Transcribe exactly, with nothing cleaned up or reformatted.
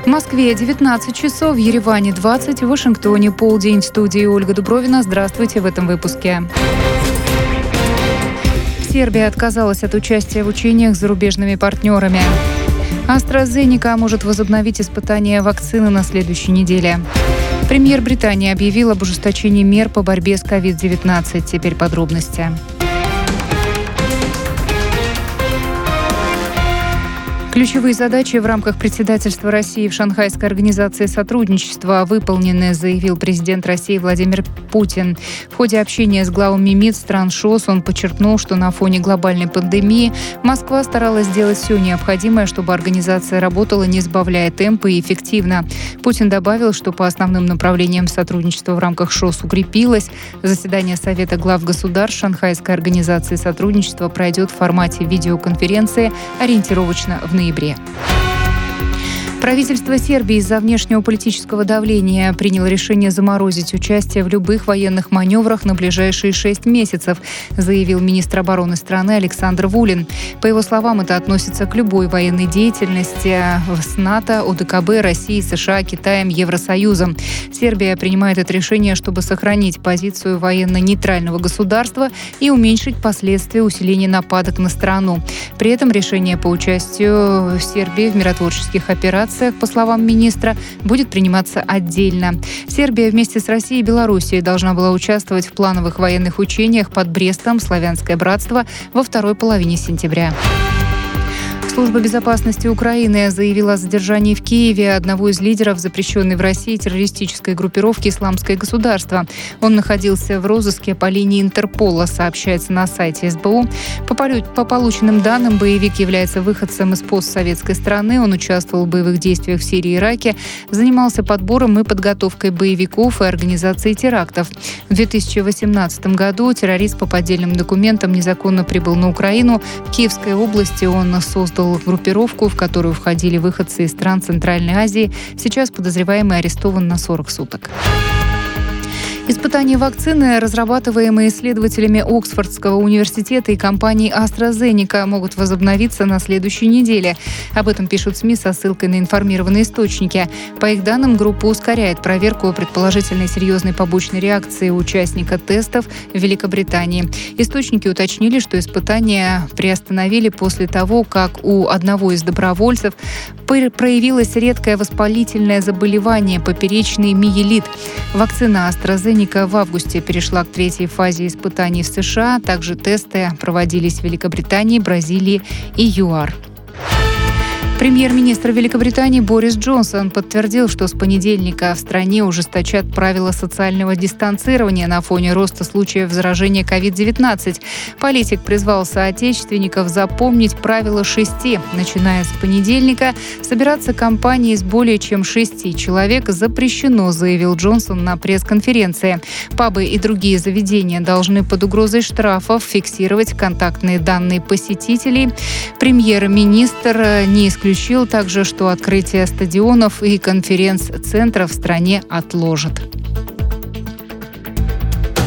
В Москве девятнадцать часов, в Ереване двадцать, в Вашингтоне полдень. В студии Ольга Дубровина. Здравствуйте в этом выпуске. Сербия отказалась от участия в учениях с зарубежными партнерами. AstraZeneca может возобновить испытания вакцины на следующей неделе. Премьер Британии объявил об ужесточении мер по борьбе с ковид девятнадцать. Теперь подробности. Ключевые задачи в рамках председательства России в Шанхайской организации сотрудничества выполнены, заявил президент России Владимир Путин. В ходе общения с главами МИД стран ШОС он подчеркнул, что на фоне глобальной пандемии Москва старалась сделать все необходимое, чтобы организация работала, не сбавляя темпа и эффективно. Путин добавил, что по основным направлениям сотрудничества в рамках ШОС укрепилось. Заседание Совета глав государств Шанхайской организации сотрудничества пройдет в формате видеоконференции ориентировочно в ноябре. Правительство Сербии из-за внешнего политического давления приняло решение заморозить участие в любых военных маневрах на ближайшие шесть месяцев, заявил министр обороны страны Александр Вулин. По его словам, это относится к любой военной деятельности с НАТО, ОДКБ, Россией, США, Китаем, Евросоюзом. Сербия принимает это решение, чтобы сохранить позицию военно-нейтрального государства и уменьшить последствия усиления нападок на страну. При этом решение по участию Сербии в миротворческих операциях, по словам министра, будет приниматься отдельно. Сербия вместе с Россией и Белоруссией должна была участвовать в плановых военных учениях под Брестом «Славянское братство» во второй половине сентября. Служба безопасности Украины заявила о задержании в Киеве одного из лидеров запрещенной в России террористической группировки «Исламское государство». Он находился в розыске по линии Интерпола, сообщается на сайте СБУ. По, полю... по полученным данным, боевик является выходцем из постсоветской страны. Он участвовал в боевых действиях в Сирии и Ираке, занимался подбором и подготовкой боевиков и организацией терактов. В две тысячи восемнадцатом году террорист по поддельным документам незаконно прибыл на Украину. В Киевской области он создал группировку, в которую входили выходцы из стран Центральной Азии. Сейчас подозреваемый арестован на сорок суток. Испытания вакцины, разрабатываемые исследователями Оксфордского университета и компанией AstraZeneca, могут возобновиться на следующей неделе. Об этом пишут СМИ со ссылкой на информированные источники. По их данным, группа ускоряет проверку предположительной серьезной побочной реакции участника тестов в Великобритании. Источники уточнили, что испытания приостановили после того, как у одного из добровольцев проявилось редкое воспалительное заболевание – поперечный миелит. Вакцина AstraZeneca в августе перешла к третьей фазе испытаний в США. Также тесты проводились в Великобритании, Бразилии и ЮАР. Премьер-министр Великобритании Борис Джонсон подтвердил, что с понедельника в стране ужесточат правила социального дистанцирования на фоне роста случаев заражения ковид девятнадцать. Политик призвал соотечественников запомнить правило шести. Начиная с понедельника, собираться компанией с более чем шести человек запрещено, заявил Джонсон на пресс-конференции. Пабы и другие заведения должны под угрозой штрафов фиксировать контактные данные посетителей. Премьер-министр не исключил Исключил также, что открытие стадионов и конференц-центров в стране отложат.